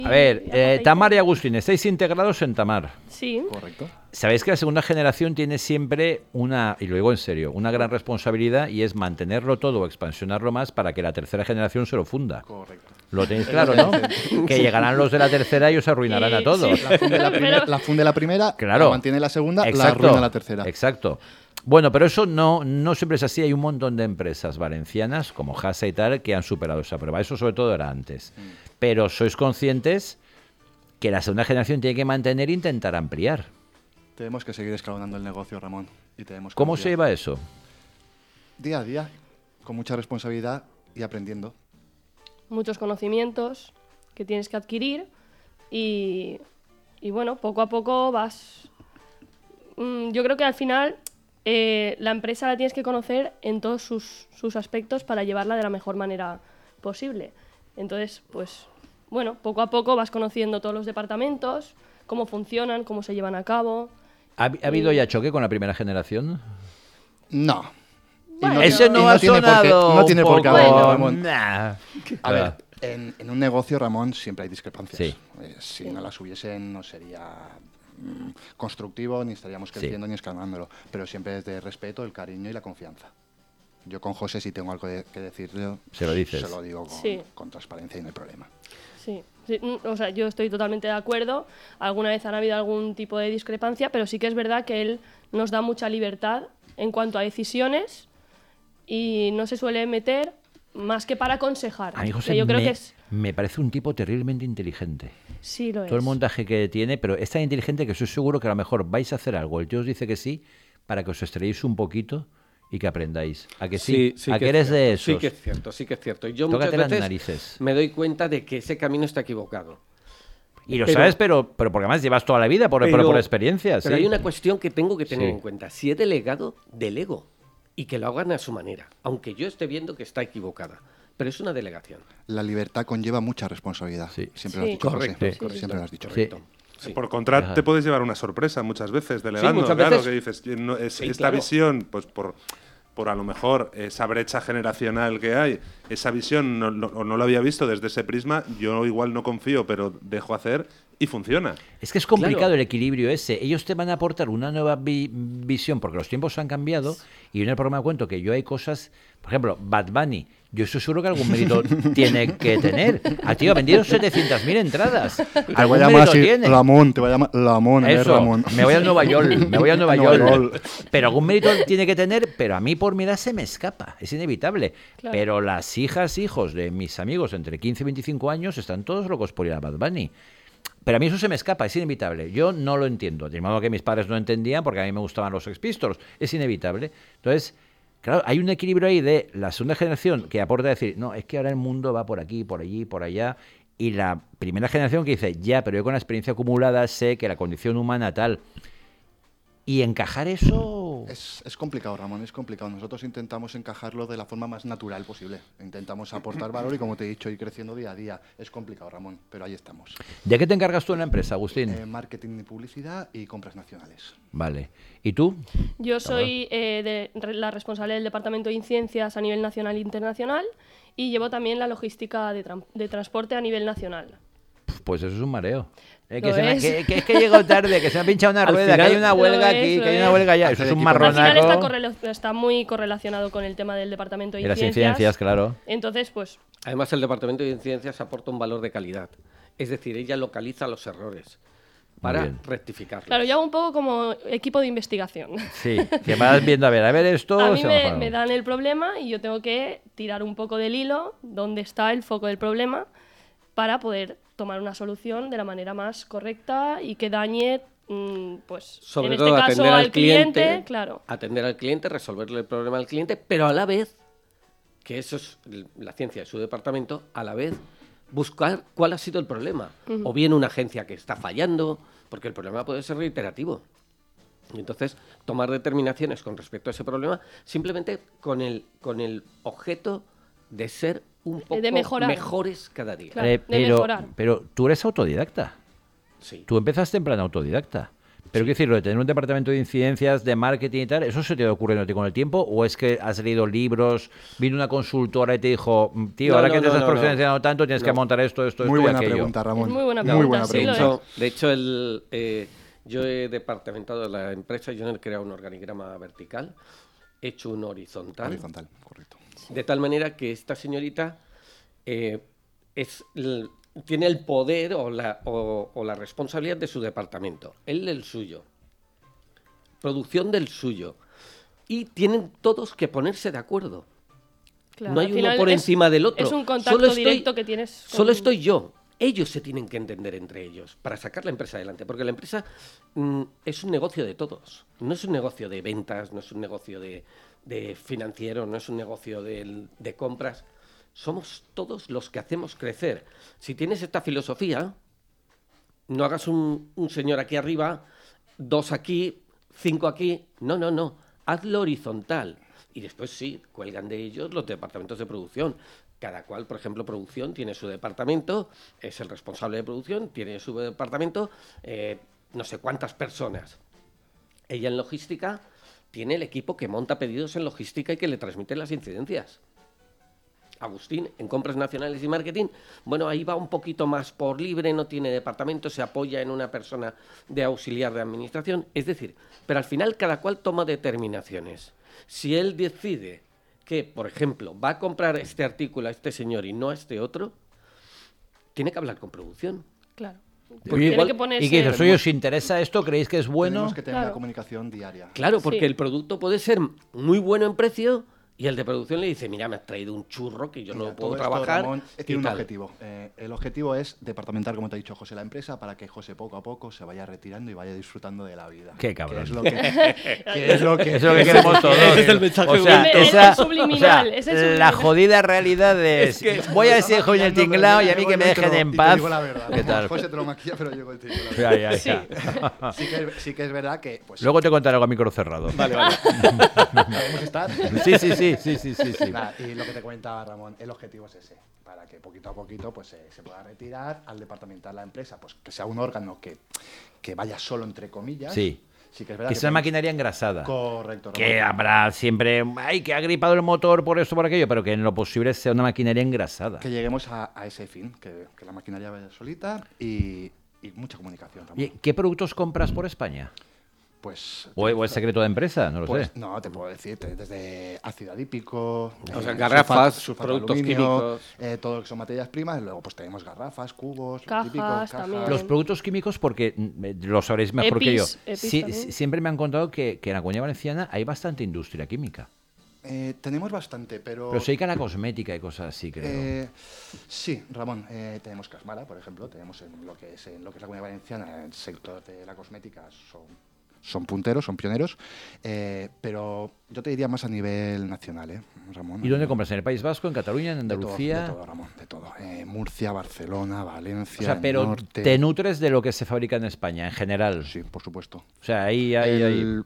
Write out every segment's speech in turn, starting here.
A ver, Tamar y Agustín, estáis integrados en Tamar. Sí. Correcto. Sabéis que la segunda generación tiene siempre una, y lo digo en serio, una gran responsabilidad y es mantenerlo todo o expansionarlo más para que la tercera generación se lo funda. Correcto. Lo tenéis claro, ¿no? Que llegarán los de la tercera y os arruinarán a todos. Sí. La funde la primera, Claro. la mantiene la segunda, Exacto, la arruina la tercera. Exacto. Bueno, pero eso no siempre es así. Hay un montón de empresas valencianas, como Hasa y tal, que han superado esa prueba. Eso sobre todo era antes. Pero sois conscientes que la segunda generación tiene que mantener e intentar ampliar. Tenemos que seguir escalonando el negocio, Ramón. Y tenemos que ¿Cómo ampliar. se lleva eso? Día a día, con mucha responsabilidad y aprendiendo. Muchos conocimientos que tienes que adquirir y bueno, poco a poco vas... yo creo que al final la empresa la tienes que conocer en todos sus aspectos para llevarla de la mejor manera posible. Entonces, pues, bueno, poco a poco vas conociendo todos los departamentos, cómo funcionan, cómo se llevan a cabo. ¿Ha habido ya choque con la primera generación? No. Bueno, Ese no ha tiene por qué- sonado no tiene un por qué poco- haberlo, Ramón. Nah. A ver, en un negocio, Ramón, siempre hay discrepancias. Sí. Si no las hubiesen, no sería constructivo, ni estaríamos creciendo ni escalonándolo. Pero siempre es de respeto, el cariño y la confianza. Yo con José, si tengo algo que decirle, Se lo dices. se lo digo Sí. con transparencia y no hay problema. Sí, o sea, yo estoy totalmente de acuerdo. Alguna vez han habido algún tipo de discrepancia, pero sí que es verdad que él nos da mucha libertad en cuanto a decisiones y no se suele meter más que para aconsejar. A mí, José, que yo creo que es... me parece un tipo terriblemente inteligente. Sí, lo es. Todo el montaje que tiene, pero es tan inteligente que estoy seguro que a lo mejor vais a hacer algo. El tío os dice que sí para que os estrelléis un poquito y que aprendáis. ¿A que sí? ¿A que eres de esos? Sí que es cierto, sí que es cierto. Y yo Tócate muchas las veces narices. me doy cuenta de que ese camino está equivocado. Y lo sabes, pero porque además llevas toda la vida por experiencia. Pero sí. hay una cuestión que tengo que tener Sí. en cuenta. Si he delegado, delego. Y que lo hagan a su manera. Aunque yo esté viendo que está equivocada. Pero es una delegación. La libertad conlleva mucha responsabilidad. Sí. Siempre lo has Sí. dicho, Correcto. José. Sí. Sí, sí, Siempre sí. lo has dicho. Sí. Sí. Por contra, te puedes llevar una sorpresa muchas veces delegando. muchas claro, veces. que dices, Sí, esta claro. visión, pues por a lo mejor esa brecha generacional que hay, esa visión no la había visto desde ese prisma, yo igual no confío, pero dejo hacer y funciona. Es que es complicado Claro. el equilibrio ese. Ellos te van a aportar una nueva visión porque los tiempos han cambiado y en el programa cuento que yo hay cosas, por ejemplo, Bad Bunny. Yo estoy seguro que algún mérito tiene que tener. A tío, ha vendido 700.000 entradas. Te voy Algún a llamar mérito así, tiene. Ramón, te voy a llamar Ramón, Eso, Ramón. me voy a Nueva York, me voy a Nueva Nueva York. York. Pero algún mérito tiene que tener, pero a mí por mi edad se me escapa, es inevitable. Claro. Pero las hijos de mis amigos entre 15 y 25 años están todos locos por ir a Bad Bunny. Pero a mí eso se me escapa, es inevitable. Yo no lo entiendo. De modo que mis padres no entendían porque a mí me gustaban los Sex Pistols. Es inevitable. Entonces, claro, hay un equilibrio ahí de la segunda generación que aporta a decir, no, es que ahora el mundo va por aquí, por allí, por allá. Y la primera generación que dice, ya, pero yo con la experiencia acumulada sé que la condición humana tal. Y encajar eso... Es complicado, Ramón, es complicado. Nosotros intentamos encajarlo de la forma más natural posible. Intentamos aportar valor y, como te he dicho, ir creciendo día a día. Es complicado, Ramón, pero ahí estamos. ¿De qué te encargas tú en la empresa, Agustín? Marketing y publicidad y compras nacionales. Vale. ¿Y tú? Yo soy la responsable del Departamento de Inciencias a nivel nacional e internacional y llevo también la logística de transporte a nivel nacional. Pues eso es un mareo. Que Lo es es. que llego tarde, que se me ha pinchado una Al rueda, que final- hay una huelga Lo es, aquí, lo que hay una es. huelga allá. Eso es un Al Al final marronaco. está muy correlacionado con el tema del Departamento de Y las Inciencias. incidencias, claro. Entonces, pues, Además, el Departamento de Ciencias aporta un valor de calidad. Es decir, ella localiza los errores para bien. rectificarlos. claro, yo hago un poco como equipo de investigación. Sí, que vas viendo, a ver esto. A mí se me, enoja. me dan el problema y yo tengo que tirar un poco del hilo donde está el foco del problema para poder tomar una solución de la manera más correcta y que dañe, pues, Sobre en todo este caso atender al cliente, claro. atender al cliente, resolverle el problema al cliente, pero a la vez, que eso es la ciencia de su departamento, a la vez buscar cuál ha sido el problema. O bien una agencia que está fallando, porque el problema puede ser reiterativo. Y entonces, tomar determinaciones con respecto a ese problema, simplemente con el objeto de ser un poco mejorar. mejores cada día. Claro. de mejorar. Pero tú eres autodidacta. Sí. Tú empezaste en plan autodidacta. Pero quiero decir, lo de tener un departamento de incidencias, de marketing y tal, ¿eso se te ha ocurrido a ti con el tiempo? ¿O es que has leído libros, vino una consultora y te dijo, tío, No, ahora no, que te no, estás no, profesionalizando tanto, tienes que No. montar esto Muy y buena aquello? pregunta, Ramón. Es muy buena Muy pregunta, buena sí, lo pregunta. es. De hecho, yo he departamentado la empresa, yo no he creado un organigrama vertical, he hecho un horizontal. Horizontal, correcto. De tal manera que esta señorita tiene el poder o la responsabilidad de su departamento, él del suyo, producción del suyo. Y tienen todos que ponerse de acuerdo. Claro, No hay al uno final por encima del otro. Es un contacto Solo estoy- directo que tienes. con- Solo estoy yo. Ellos se tienen que entender entre ellos para sacar la empresa adelante. Porque la empresa es un negocio de todos. No es un negocio de ventas, no es un negocio de financiero, no es un negocio de compras. Somos todos los que hacemos crecer. Si tienes esta filosofía, no hagas un señor aquí arriba, 2 aquí, 5 aquí. No, no, no. Hazlo horizontal. Y después sí, cuelgan de ellos los departamentos de producción. Cada cual, por ejemplo, producción tiene su departamento, es el responsable de producción, tiene su departamento, no sé cuántas personas. Ella en logística tiene el equipo que monta pedidos en logística y que le transmite las incidencias. Agustín, en compras nacionales y marketing, bueno, ahí va un poquito más por libre, no tiene departamento, se apoya en una persona de auxiliar de administración. Es decir, pero al final cada cual toma determinaciones. Si él decide que, por ejemplo, va a comprar este artículo a este señor y no a este otro, tiene que hablar con producción. Claro. Oye, Tiene igual- que ponerse... ¿Y qué dices? Oye, ¿os interesa esto? ¿Creéis que es bueno? Tenemos que tener Claro. una comunicación diaria. Claro, porque Sí. el producto puede ser muy bueno en precio y el de producción le dice, mira, me has traído un churro que yo no Mira, lo puedo todo esto, trabajar. Ramón, y tiene un tal. objetivo. El objetivo es departamentar, como te ha dicho José, la empresa para que José poco a poco se vaya retirando y vaya disfrutando de la vida. Qué cabrón. Que es lo que, que es lo que, Es lo que queremos todos. Ese es el mensaje O sea, bonito. Ese es subliminal, ese es la subliminal. jodida realidad es, voy a decir joven el tinglao y a mí que me dejen en paz. Digo la verdad. ¿Qué tal? José te lo maquilla, pero yo contigo. Ya, ya, ya. Sí que es verdad que pues, Luego te contaré algo a micro cerrado. Vale, vale. podemos estar. Sí. Nada, y lo que te comentaba Ramón, el objetivo es ese, para que poquito a poquito pues se pueda retirar, al departamentar la empresa, pues que sea un órgano que vaya solo entre comillas. Sí. Sí que es verdad Que que sea podemos- maquinaria engrasada. Correcto, Que Ramón. habrá siempre, ay, que ha gripado el motor por esto, por aquello, pero que en lo posible sea una maquinaria engrasada. Que lleguemos a ese fin, que la maquinaria vaya solita y mucha comunicación, Ramón. ¿Y qué productos compras por España? Pues, ¿O es secreto de empresa? No lo pues, sé. no, te puedo decir, desde ácido adípico, O sea, garrafas, sulfato productos de químicos. todo lo que son materias primas, y luego pues tenemos garrafas, cubos, lo Cajas típico, también. Los productos químicos, porque lo sabréis mejor que yo. Epis también. Siempre me han contado que en la Comunidad Valenciana hay bastante industria química. Tenemos bastante, pero... Pero se dedica a la cosmética y cosas así, creo. Sí, Ramón, tenemos Casmara, por ejemplo, tenemos en lo que es la Comunidad Valenciana, el sector de la cosmética son punteros, son pioneros, pero yo te diría más a nivel nacional, Ramón. ¿Y dónde compras? ¿En el País Vasco, en Cataluña, en De todo, Andalucía? De todo, Ramón, de todo. Murcia, Barcelona, Valencia, O sea, pero norte. te nutres de lo que se fabrica en España, en general. Sí, por supuesto. O sea, ahí. El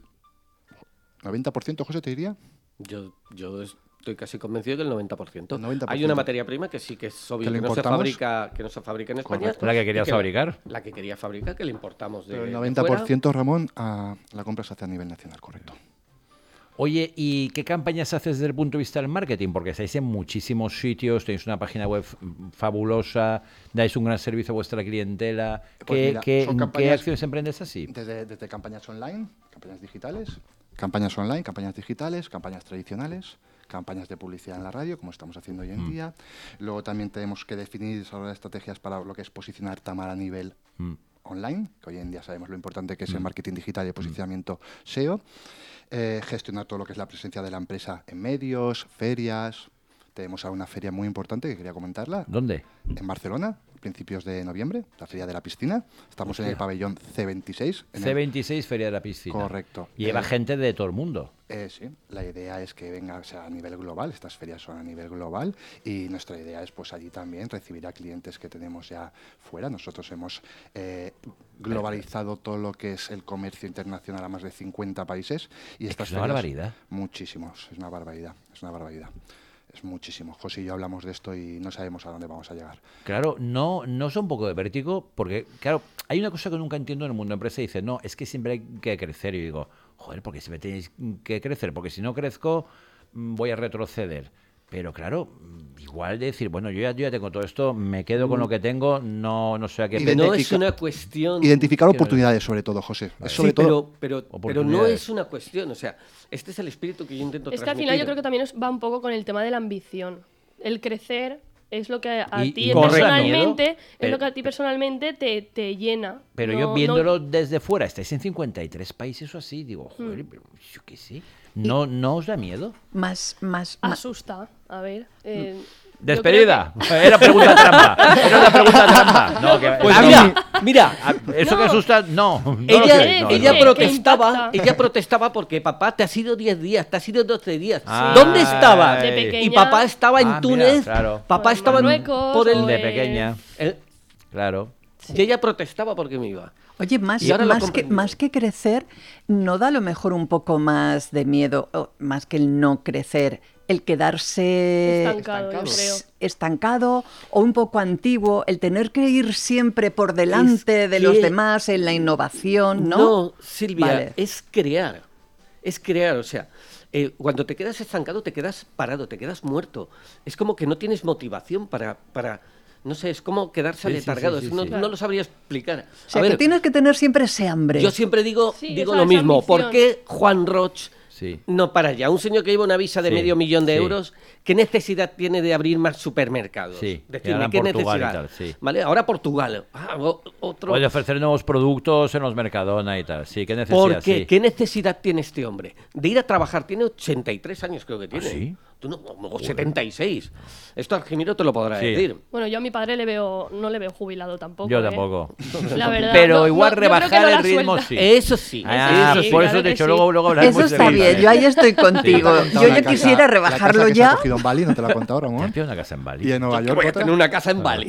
90%, José, te diría. Yo estoy casi convencido que el 90%. 90%. Hay una materia prima que sí que es obvio ¿Que que le no se importamos? fabrica en España. Correcto. ¿La que querías y fabricar? La que quería fabricar, que le importamos de Pero el de 90%, Ramón, la compra se hace a nivel nacional, correcto. Oye, ¿y qué campañas haces desde el punto de vista del marketing? Porque estáis en muchísimos sitios, tenéis una página web fabulosa, dais un gran servicio a vuestra clientela. Pues mira, son ¿Qué campañas- acciones emprendes así? Desde campañas online, campañas digitales, campañas tradicionales, campañas de publicidad en la radio, como estamos haciendo hoy en día. Luego también tenemos que definir y desarrollar estrategias para lo que es posicionar Tamar a nivel online, que hoy en día sabemos lo importante que es el marketing digital y el posicionamiento SEO. Gestionar todo lo que es la presencia de la empresa en medios, ferias. Tenemos ahora una feria muy importante que quería comentarla. ¿Dónde? En Barcelona, principios de noviembre, la Feria de la Piscina. Estamos en el pabellón C26. en el- C26, Feria de la Piscina. Correcto. Lleva gente de todo el mundo. Sí, la idea es que venga, o sea, a nivel global, estas ferias son a nivel global y nuestra idea es pues allí también recibir a clientes que tenemos ya fuera. Nosotros hemos globalizado todo lo que es el comercio internacional a más de 50 países y estas una ferias- barbaridad. Muchísimos, es una barbaridad, es una barbaridad. Es muchísimo. José y yo hablamos de esto y no sabemos a dónde vamos a llegar. Claro, no es un poco de vértigo, porque, claro, hay una cosa que nunca entiendo en el mundo de empresa, y dice, no, es que siempre hay que crecer. Y digo, joder, porque siempre tenéis que crecer, porque si no crezco, voy a retroceder. Pero claro, igual de decir, bueno, yo ya tengo todo esto, me quedo con lo que tengo, no sé a qué... No es una cuestión... Identificar oportunidades, sobre todo, José. Es sobre todo... pero no es una cuestión, o sea, este es el espíritu que yo intento transmitir. Es que al final yo creo que también va un poco con el tema de la ambición. El crecer es lo que a ti personalmente, es lo que a ti personalmente te llena. Pero yo viéndolo desde fuera, estáis en 53 países o así, digo, joder, pero yo qué sé. ¿No os da miedo? Más. Asusta. A ver. Despedida. Era pregunta trampa. Era una pregunta trampa. No, pues mira. Eso que asusta, no. Ella protestaba porque papá te ha sido 10 días, te ha sido 12 días. ¿Dónde estaba? De pequeña. Y papá estaba en Túnez. Mira, claro. Papá estaba Marruecos, de pequeña. Claro. Y ella protestaba porque me iba. Oye, más que crecer, ¿no da a lo mejor un poco más de miedo, más que el no crecer, el quedarse estancado o un poco antiguo, el tener que ir siempre por delante de los demás en la innovación, ¿no? No, Silvia, es crear, o sea, cuando te quedas estancado te quedas parado, te quedas muerto, es como que no tienes motivación para no sé, es como quedarse aletargado. No lo sabría explicar. O sea, que tienes que tener siempre ese hambre. Yo siempre digo lo mismo. ¿Por qué Juan Roch no para ya? Un señor que lleva una visa de $500,000 euros, ¿qué necesidad tiene de abrir más supermercados? Decidme, ¿qué necesidad? ¿Vale? Ahora Portugal. Otro... Puede ofrecer nuevos productos en los Mercadona y tal. Sí, ¿qué necesidad? ¿Por qué? ¿Qué necesidad tiene este hombre? De ir a trabajar. Tiene 83 años, creo que tiene. ¿Sí? O 76. Esto Argimiro te lo podrá decir. Bueno, yo a mi padre no le veo jubilado tampoco. Yo tampoco. La verdad. Pero igual rebajar el ritmo sí. Eso sí. Por eso de hecho luego eso está bien, yo ahí estoy contigo. Yo ya quisiera rebajarlo ya. ¿La casa que se ha cogido en Bali? ¿No te la ha contado, Ramón? Tiene una casa en Bali. ¿Y en Nueva York? Voy a tener una casa en Bali.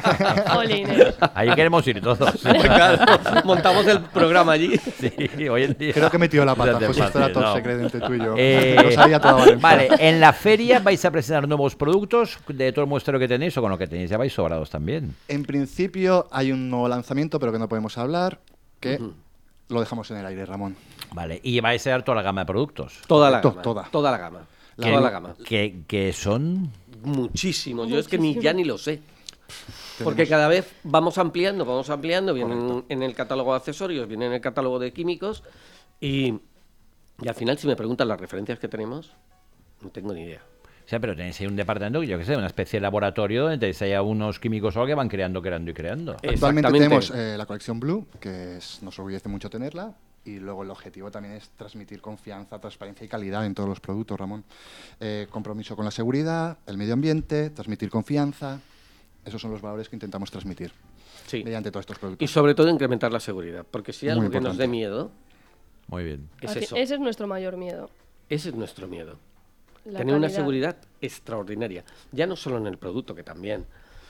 Ahí queremos ir todos. Montamos el programa allí. Sí, hoy en día. Creo que he metido la pata. Pues esto era top secret entre tú y yo. Lo sabía toda Valencia. Vale, en la feria vais a presentar nuevos productos de todo el muestreo que tenéis, o con lo que tenéis ya vais sobrados también. En principio hay un nuevo lanzamiento, pero que no podemos hablar, que lo dejamos en el aire, Ramón. Vale, y vais a dar toda la gama de productos. Toda la gama. Toda la gama. Toda la gama. Que son... Muchísimos. Yo es que ya ni lo sé. Porque cada vez vamos ampliando, vienen en el catálogo de accesorios, vienen en el catálogo de químicos y al final si me preguntan las referencias que tenemos, no tengo ni idea. O sea, pero tenéis ahí un departamento, yo qué sé, una especie de laboratorio donde tenéis ahí a unos químicos que van creando. Actualmente tenemos la colección Blue, que nos orgullece mucho tenerla, y luego el objetivo también es transmitir confianza, transparencia y calidad en todos los productos, Ramón. Compromiso con la seguridad, el medio ambiente, transmitir confianza, esos son los valores que intentamos transmitir mediante todos estos productos. Y sobre todo incrementar la seguridad, porque si hay algo que nos dé miedo... Muy bien. Es eso. Ese es nuestro mayor miedo. Ese es nuestro miedo. Tener una seguridad extraordinaria. Ya no solo en el producto, que también.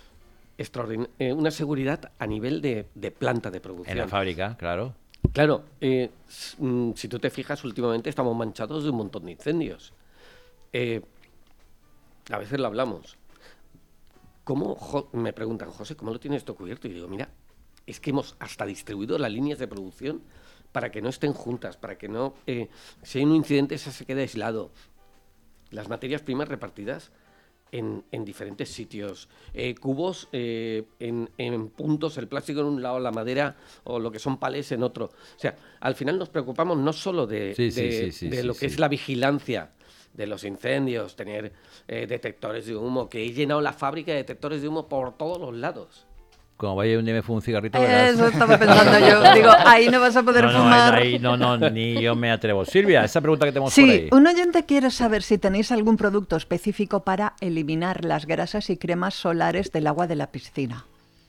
Una seguridad a nivel de planta de producción. En la fábrica, claro. Claro. Si tú te fijas, últimamente estamos manchados de un montón de incendios. A veces lo hablamos. Me preguntan, José, ¿cómo lo tienes esto cubierto? Y digo, mira, es que hemos hasta distribuido las líneas de producción para que no estén juntas, para que no... si hay un incidente, esa se quede aislado. Las materias primas repartidas en diferentes sitios. Cubos en puntos, el plástico en un lado, la madera o lo que son palés en otro. O sea, al final nos preocupamos no solo de lo que es la vigilancia de los incendios, tener detectores de humo, que he llenado la fábrica de detectores de humo por todos los lados. Como vaya un día me fumo un cigarrito, verás. Eso estaba pensando yo. Digo, ahí no vas a poder fumar. Ahí no, ni yo me atrevo. Silvia, esa pregunta que tenemos por ahí. Sí, un oyente quiere saber si tenéis algún producto específico para eliminar las grasas y cremas solares del agua de la piscina.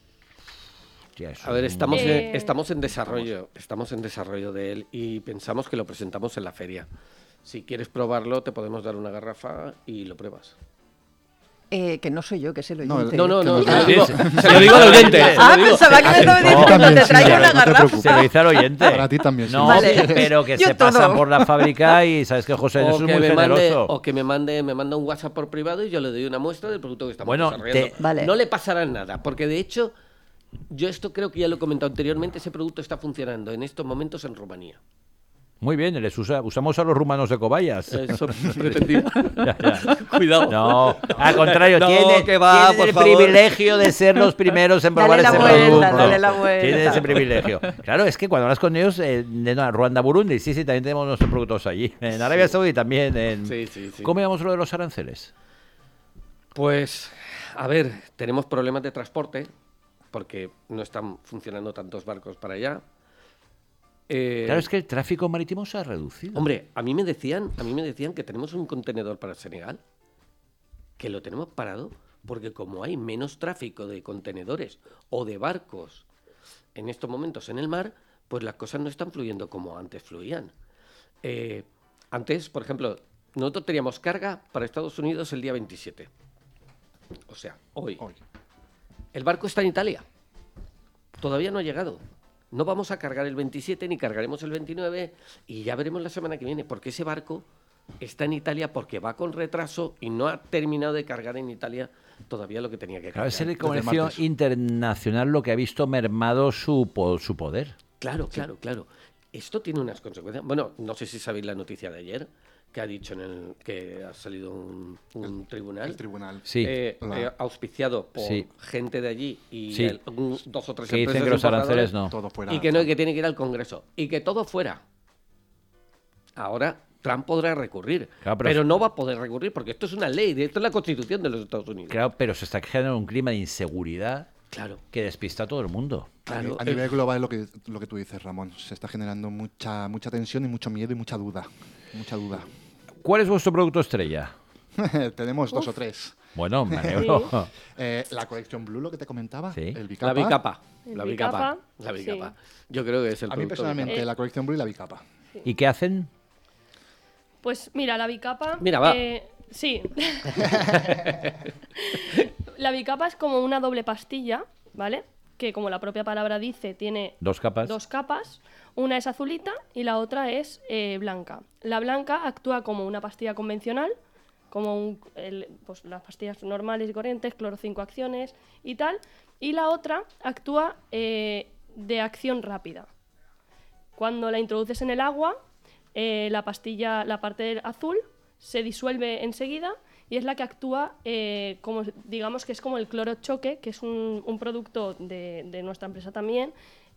A ver, estamos en desarrollo. Estamos en desarrollo de él y pensamos que lo presentamos en la feria. Si quieres probarlo, te podemos dar una garrafa y lo pruebas. que no soy yo, que es el oyente. No, que se lo digo al oyente. Pensaba que me estaba diciendo, te traigo una garrafa. Se lo dice al oyente. Para ti también. No, Vale. pero que Yo se todo. pasan por la fábrica y sabes que José Jesús es muy generoso. O que me manda un WhatsApp por privado y yo le doy una muestra del producto que estamos Bueno, desarrollando. Vale. No le pasará nada, porque de hecho, yo esto creo que ya lo he comentado anteriormente, ese producto está funcionando en estos momentos en Rumanía. Muy bien, usamos a los rumanos de cobayas. Eso pretendía. Ya. Cuidado. No, al contrario, No, tienen que va, tienen por el favor. privilegio de ser los primeros en probar Dale la ese vuelta, producto. dale la vuelta. Tienen ese privilegio. Claro, es que cuando hablas con ellos, Ruanda, Burundi, sí, también tenemos nuestros productos allí. En Arabia Saudí también. Sí. ¿Cómo llamamos lo de los aranceles? Pues, a ver, tenemos problemas de transporte, porque no están funcionando tantos barcos para allá. Claro, es que el tráfico marítimo se ha reducido. Hombre, a mí me decían que tenemos un contenedor para Senegal, que lo tenemos parado, porque como hay menos tráfico de contenedores o de barcos en estos momentos en el mar, pues las cosas no están fluyendo como antes fluían. Antes, por ejemplo, nosotros teníamos carga para Estados Unidos el día 27. O sea, hoy. El barco está en Italia. Todavía no ha llegado. No vamos a cargar el 27 ni cargaremos el 29 y ya veremos la semana que viene, porque ese barco está en Italia porque va con retraso y no ha terminado de cargar enItalia todavía lo que tenía que Claro, cargar. es el comercio internacional lo que ha visto mermado su poder. Claro. Esto tiene unas consecuencias. Bueno, no sé si sabéis la noticia de ayer, que ha dicho que ha salido un tribunal. El tribunal. Sí. Auspiciado por Sí. gente de allí y Sí. dos o tres Que empresas dicen que los aranceles importadoras, no. Todo fuera. y que no, y que tiene que ir al Congreso. Y que todo fuera. Ahora Trump podrá recurrir, Claro, pero no va a poder recurrir porque esto es una ley, esto es la Constitución de los Estados Unidos. Claro, pero se está generando un clima de inseguridad Claro. que despista a todo el mundo. Claro. A nivel global es lo que tú dices, Ramón. Se está generando mucha tensión y mucho miedo y mucha duda. Mucha duda. ¿Cuál es vuestro producto estrella? Tenemos 2 o 3. Bueno, me alegro. La colección Blue, lo que te comentaba. Sí. El bicapa. La bicapa. El La bicapa. bicapa, La bicapa. sí. Yo creo que es el A mí producto personalmente, la colección Blue y la bicapa. ¿Y qué hacen? Pues mira, la bicapa... Mira, va. Sí. La bicapa es como una doble pastilla, ¿vale? Que como la propia palabra dice, tiene Dos capas. dos capas. Una es azulita y la otra es blanca. La blanca actúa como una pastilla convencional, como pues las pastillas normales y corrientes, cloro 5 acciones y tal. Y la otra actúa de acción rápida. Cuando la introduces en el agua, la parte azul se disuelve enseguida y es la que actúa como, digamos que es como el cloro choque, que es un producto de nuestra empresa también,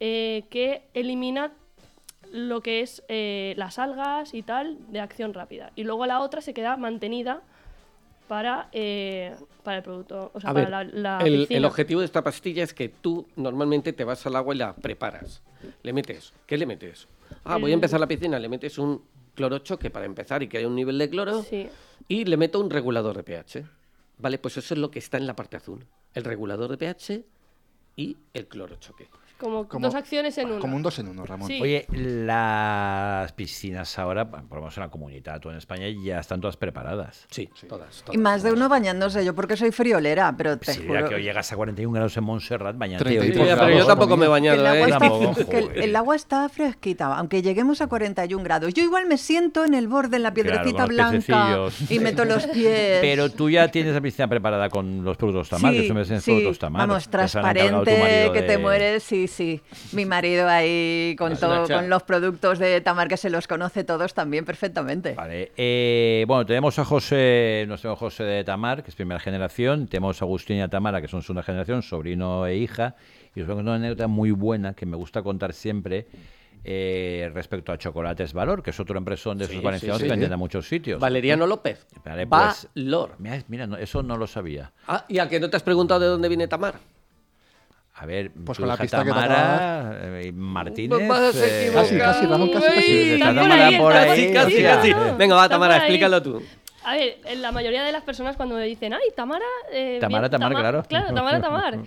que elimina lo que es las algas y tal de acción rápida. Y luego la otra se queda mantenida para el producto, o sea, A para ver, la el piscina. objetivo de esta pastilla es que tú normalmente te vas al agua y la preparas. Le metes. ¿Qué le metes? Voy a empezar la piscina. Le metes un cloro choque para empezar y que haya un nivel de cloro. Sí. Y le meto un regulador de pH. Vale, pues eso es lo que está en la parte azul. El regulador de pH y el cloro choque. Como Como- dos acciones en una. Como un 2 en 1, Ramón. Sí. Oye, las piscinas ahora, por lo menos en la comunidad o en España, ya están todas preparadas. Sí, todas. Y más de uno bañándose, yo porque soy friolera, pero te Si juro... mira que hoy llegas a 41 grados en Montserrat, bañate. 33 hoy, por grados. Pero yo favor. tampoco me he Que bañado, el, agua ¿eh? está, Tampoco, que joder. el agua está fresquita, aunque lleguemos a 41 grados. Yo igual me siento en el borde, en la piedrecita con los blanca pececillos. y meto los pies. Pero tú ya tienes la piscina preparada con los productos Tamar. Yo siempre tienes productos Tamar. Vamos, Que se han encargado tu transparente, marido que de- te mueres, sí. Mi marido ahí con Las todo, Nacha. con los productos de Tamar, que se los conoce todos también perfectamente. Vale. Bueno, tenemos a José, nuestro amigo José de Tamar, que es primera generación. Tenemos a Agustín y a Tamara, que son segunda generación, sobrino e hija. Y os voy a contar una anécdota muy buena que me gusta contar siempre respecto a Chocolates Valor, que es otro empresón de esos Sí, valencianos sí, que sí. venden a muchos sitios. Valeriano López. Vale, pues- Valor. Mira, eso no lo sabía. ¿Y a que no te has preguntado de dónde viene Tamar? A ver, Pues tu con la hija pista que te Tamara, Martínez. Pues vas a equivocar. Casi, Ramón, casi. Sí, Está está por Tamara ahí, por está ahí. por ahí. hostia. Casi. no. Venga, va, Está Tamara, por ahí. explícalo tú. A ver, la mayoría de las personas cuando me dicen, ay, Tamara... Tamara, claro. Claro, Tamar.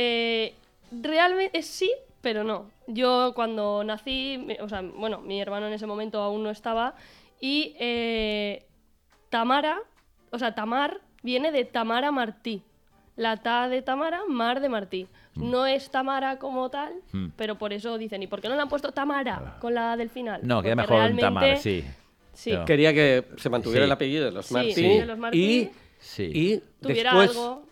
Realmente sí, pero no. Yo cuando nací, o sea, bueno, mi hermano en ese momento aún no estaba, y Tamara, o sea, Tamar viene de Tamara Martí. La Ta de Tamara, Mar de Martí. No es Tamara como tal, pero por eso dicen, ¿y por qué no le han puesto Tamara con la A del final? No, queda Porque mejor realmente... Tamara, sí. Sí. No. Quería que se mantuviera Sí. el apellido de los Sí, Martí. sí, de los Martí. Y Tuviera después, algo...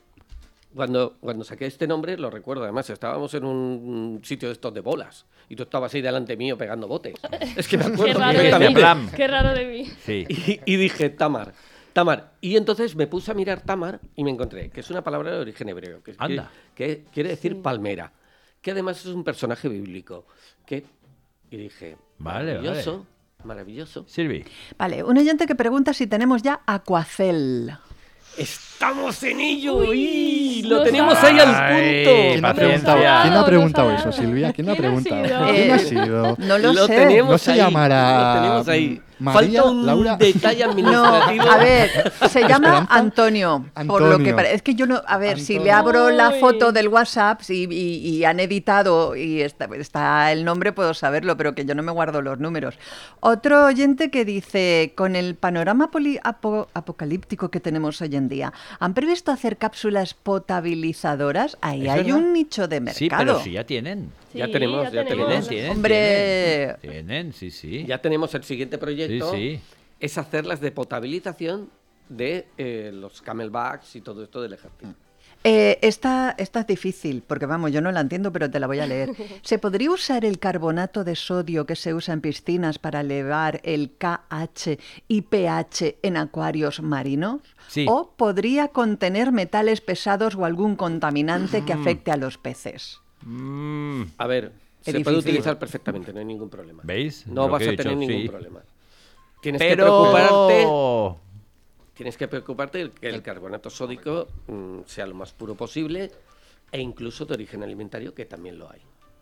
cuando saqué este nombre, lo recuerdo, además, estábamos en un sitio de estos de bolas y tú estabas ahí delante mío pegando botes. Es que me Qué acuerdo raro de perfectamente. Blam. mí. Qué raro de mí. Sí. Y dije, Tamar. Y entonces me puse a mirar Tamar y me encontré que es una palabra de origen hebreo, Anda. que quiere decir palmera, que además es un personaje bíblico. Y dije, Vale, maravilloso, maravilloso. Silvi. Vale, un oyente que pregunta si tenemos ya Aquacel. ¡Estamos en ello! ¡Uy! no ¡Lo tenemos sabe. ahí al Ay, punto! ¿Quién ha paciencia. preguntado, ¿quién ha Nos preguntado ha eso, dado. Silvia? ¿Quién ha ¿Quién ha preguntado? sido? ¿Quién ha sido? No lo sé. tenemos ¿No se ahí, llamará lo tenemos ahí. María, Falta un Laura? detalle No, administrativo. a ver, se llama ¿Esperanza? Antonio, por lo que Antonio. parece. Es que yo no, a ver, si le Antonio. abro la Uy. foto del WhatsApp y han editado y está el nombre, puedo saberlo, pero que yo no me guardo los números. Otro oyente que dice, con el panorama apocalíptico que tenemos hoy en día, ¿han previsto hacer cápsulas potabilizadoras? Ahí ¿Es hay verdad? un nicho de mercado. Sí, pero sí, ya tienen. Sí, Ya tenemos. Tienen. Hombre. Tienen, sí. Ya tenemos el siguiente proyecto. Sí. Es hacer las de potabilización de los camelbacks y todo esto del ejército. Esta es difícil, porque vamos, yo no la entiendo, pero te la voy a leer. ¿Se podría usar el carbonato de sodio que se usa en piscinas para elevar el KH y pH en acuarios marinos? Sí. ¿O podría contener metales pesados o algún contaminante que afecte a los peces? A ver, Es se puede difícil. utilizar perfectamente, no hay ningún problema. ¿Veis? No Lo vas que a he tener dicho, ningún sí. problema. Tienes que preocuparte. Pero... Tienes que preocuparte de que el carbonato sódico sea lo más puro posible e incluso de origen alimentario, que también lo hay.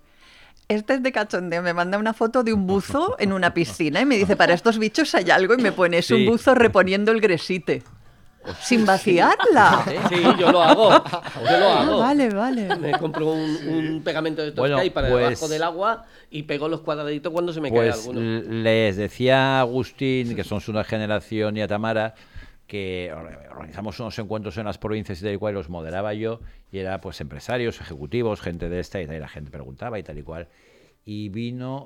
Este es de cachondeo, me manda una foto de un buzo en una piscina y me dice, para estos bichos hay algo, y me pone, es un Sí. buzo reponiendo el gresite. Sin vaciarla. Sí, yo lo hago. Yo lo hago. Vale. Me compro un pegamento de estos Bueno, que hay para pues- debajo del agua y pego los cuadraditos cuando se me cae Pues alguno. les decía a Agustín, que son su una generación, y a Tamara, que organizamos unos encuentros en las provincias y tal y cual, y los moderaba yo, y era pues empresarios, ejecutivos, gente de esta y tal, y la gente preguntaba y tal y cual. Y vino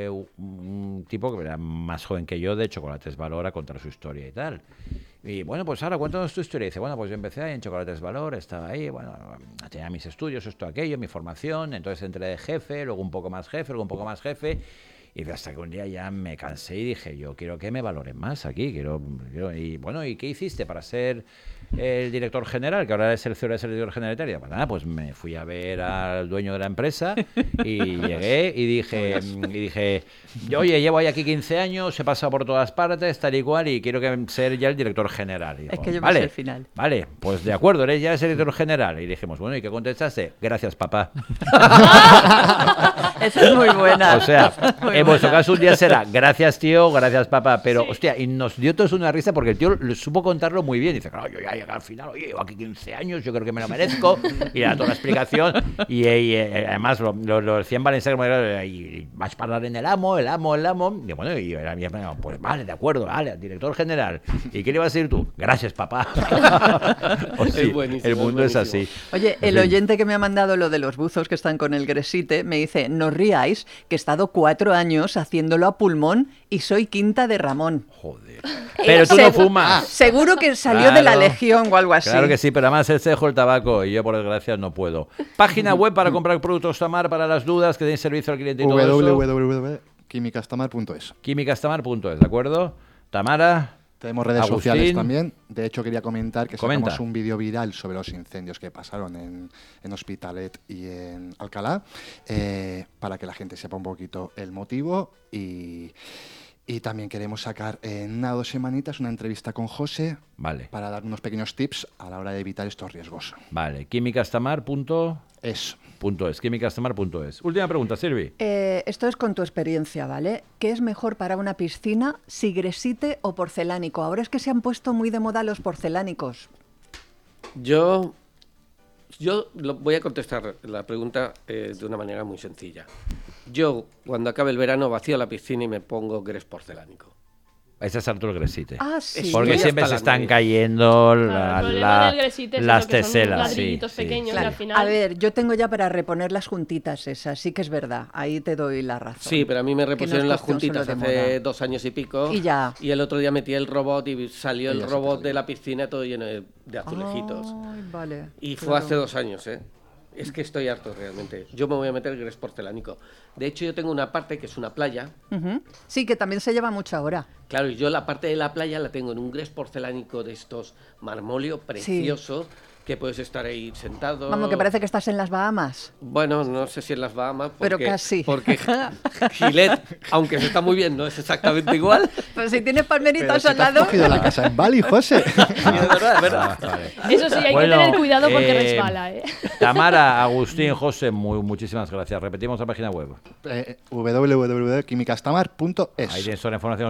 un tipo que era más joven que yo, de Chocolates Valor, a contar su historia y tal. Y bueno, pues ahora cuéntanos tu historia. Y dice, bueno, pues yo empecé ahí en Chocolates Valor, estaba ahí, bueno, tenía mis estudios, esto, aquello, mi formación, entonces entré de jefe, luego un poco más jefe, luego un poco más jefe. Y hasta que un día ya me cansé y dije, yo quiero que me valoren más aquí. Y bueno, ¿y qué hiciste para ser el director general? Que ahora es el CEO, es el director general. Y pues nada, pues me fui a ver al dueño de la empresa y llegué y dije, oye, llevo ahí aquí 15 años, he pasado por todas partes, tal y cual, y quiero ser ya el director general. Y dijo, Es que yo me vale, sé el final. Vale, pues de acuerdo, eres ya el director general. Y dijimos, bueno, ¿y qué contestaste? Gracias, papá. Esa es muy buena. O sea, Muy en vuestro buena. caso un día será gracias tío, gracias papá, pero Sí. hostia, y nos dio todos una risa porque el tío lo supo contarlo muy bien. Dice, claro, yo ya llegué al final, oye, llevo aquí 15 años, yo creo que me lo merezco, y da toda la explicación, y además lo decía en Valencia, y vas a hablar en el amo, y bueno, y era mi hermano, pues vale, de acuerdo, vale, director general, ¿y qué le vas a decir tú? Gracias papá. O Es sí, buenísimo, el mundo es es así. Oye, el En fin. oyente que me ha mandado lo de los buzos que están con el gresite me dice, no ríais, que he estado 4 años haciéndolo a pulmón y soy quinta de Ramón. Joder. Pero tú no fumas. Seguro que salió de la Claro. Legión o algo así. Claro que sí, pero además él se dejó el tabaco y yo por desgracia no puedo. Página web para comprar productos Tamar para las dudas, que deis servicio al cliente y todo eso. www.quimicastamar.es. Quimicastamar.es, ¿de acuerdo? Tamara. Tenemos redes Agustín. sociales también. De hecho, quería comentar que Comenta. sacamos un vídeo viral sobre los incendios que pasaron en Hospitalet y en Alcalá, para que la gente sepa un poquito el motivo. Y también queremos sacar en 1 o 2 semanitas una entrevista con José Vale, para dar unos pequeños tips a la hora de evitar estos riesgos. vale. Quimicastamar.es. Quimicastamar.es. Última pregunta, Silvi. Esto es con tu experiencia, ¿vale? ¿Qué es mejor para una piscina, si gresite o porcelánico? Ahora es que se han puesto muy de moda los porcelánicos. Yo voy a contestar la pregunta de una manera muy sencilla. Yo, cuando acabe el verano, vacío la piscina y me pongo grés porcelánico. Ese es Arturo Gresite. Ah, sí. Porque Estoy siempre hasta se la están nariz. cayendo Claro, el problema del Gresite es las eso, que son teselas. ladrillitos pequeños y Claro. al final... A ver, yo tengo ya para reponer las juntitas esas, sí que es verdad, ahí te doy la razón. Sí, pero a mí me repusieron no es las cuestión juntitas solo de hace moda. 2 años y pico. Y ya. Y el otro día metí el robot y salió Y el ya se te robot salió. de la piscina todo lleno de azulejitos. Ay, vale. Y fue claro. hace 2 años, ¿eh? Es que estoy harto realmente. Yo me voy a meter gres porcelánico. De hecho, yo tengo una parte que es una playa. Ujú. Sí, que también se lleva mucho ahora. Claro, y yo la parte de la playa la tengo en un gres porcelánico de estos marmolio precioso, que puedes estar ahí sentado. Vamos, que parece que estás en las Bahamas. Bueno, no sé si en las Bahamas. Pero casi. Porque Gillette, aunque se está muy bien, no es exactamente igual. Pero si tienes Pero palmeritas si al te has lado... cogido la casa en Bali, José. Sí, es verdad, es verdad. Eso sí, hay Bueno, que tener cuidado porque resbala, ¿eh? Tamara, Agustín, José, muchísimas gracias. Repetimos la página web. www.quimicastamar.es. Ahí tienes toda la información